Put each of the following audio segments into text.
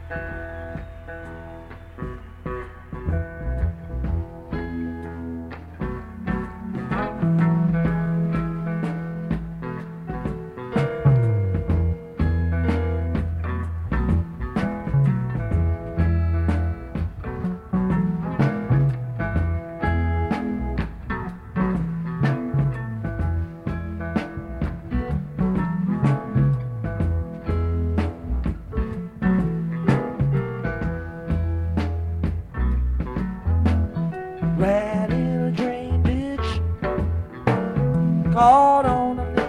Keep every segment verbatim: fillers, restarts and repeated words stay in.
Rat in a drain ditch, caught on a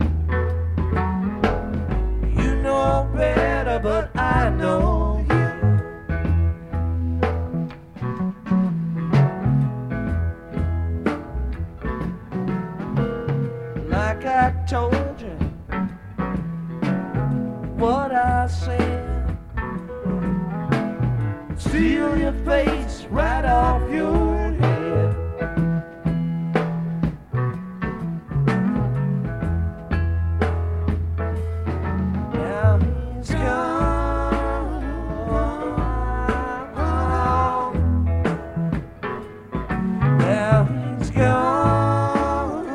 limb. You know better, but I know you. Like I told you what I said, steal your face right off your head. Now he's gone. Now he's gone.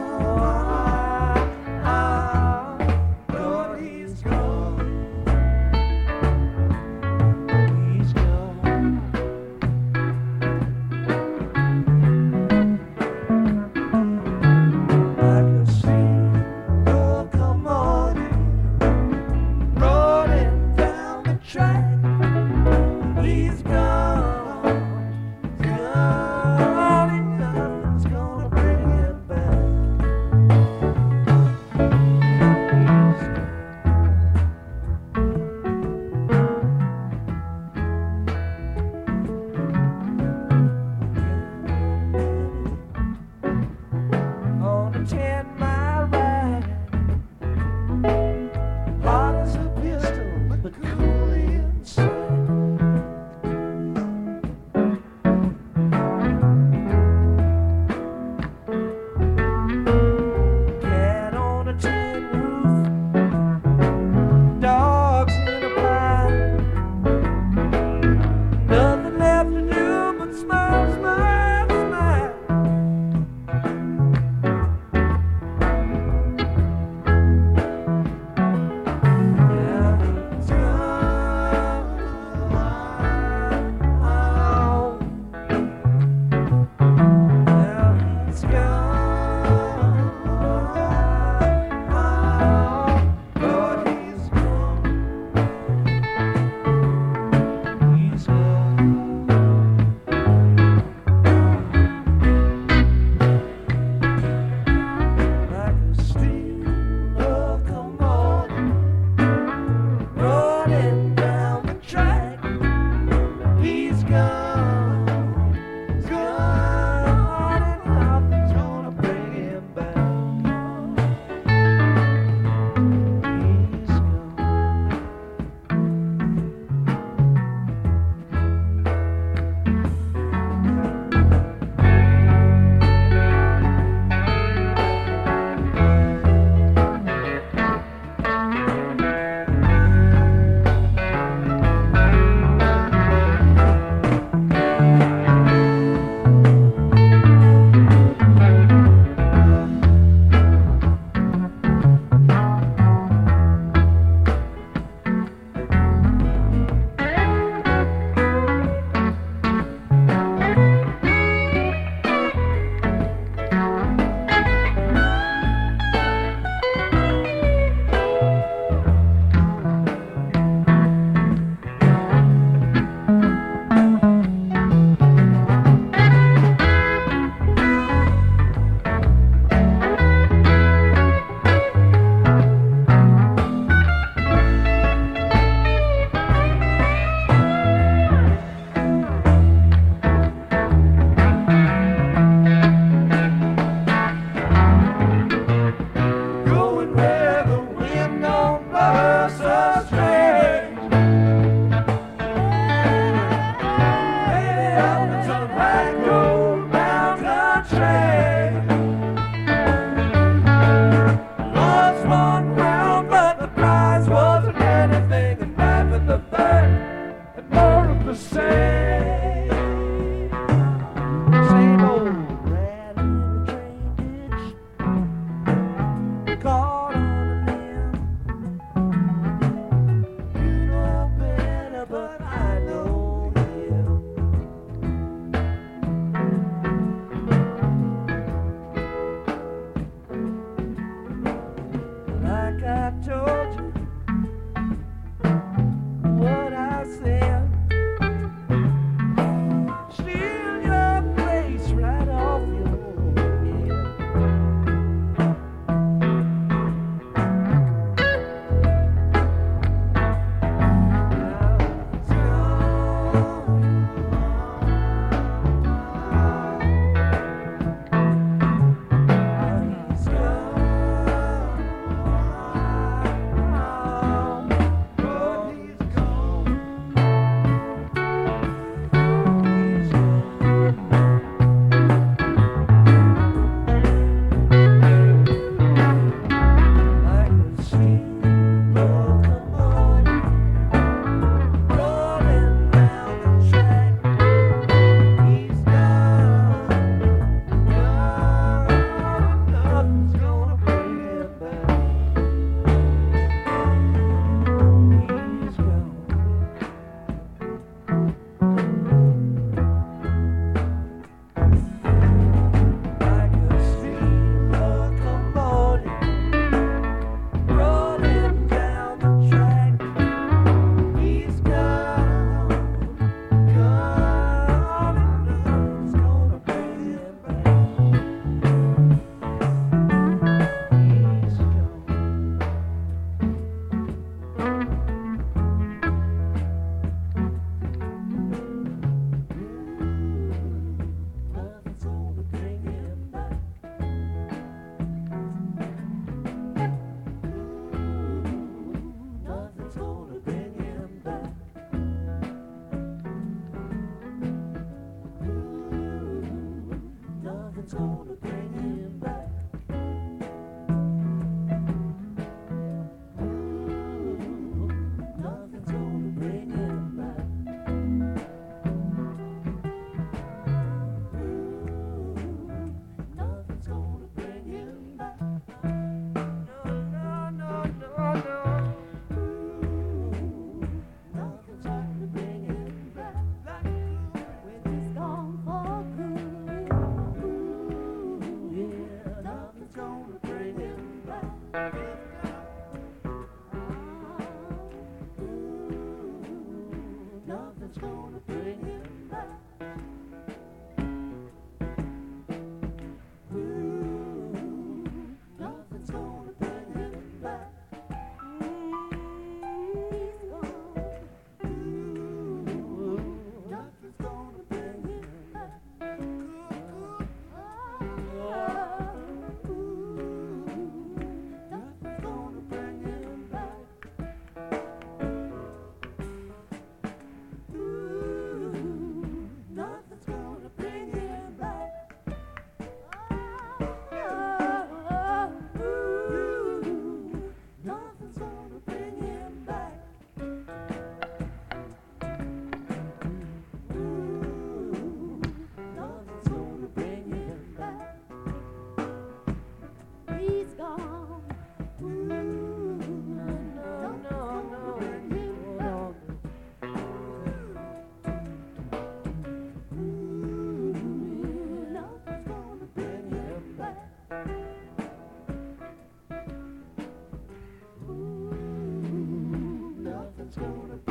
Lord, he's gone. He's gone. I told you what I said. Steal your place right off your head. Now it's gone. He's gone. But he's gone. He's like a steam locomotive rolling down the track. He's gone, gone, nothing's gonna bring him back. He's gone. Like a steam locomotive rolling down the track. He's gone, gone, nothing's gonna bring him back. He's gone. Nothing's gonna bring him back. Nothing's gonna bring him back. Nothing's gonna bring him back. Nothing's gonna bring him back. Nothing's gonna bring him back. No, no, no, no, no. Nothing's gonna bring him back. When he's gone for good. Yeah, nothing's gonna bring him back. Nothing's gonna bring him back. Nothing's gonna bring him back. Nothing's gonna bring him back. Nothing's gonna bring him back. Nothing's gonna bring him back. Nothing's gonna bring him back. Nothing's gonna bring him back. He's gone. No, no, no, Bring him back. Nothing's gonna bring him back. Nothing's gonna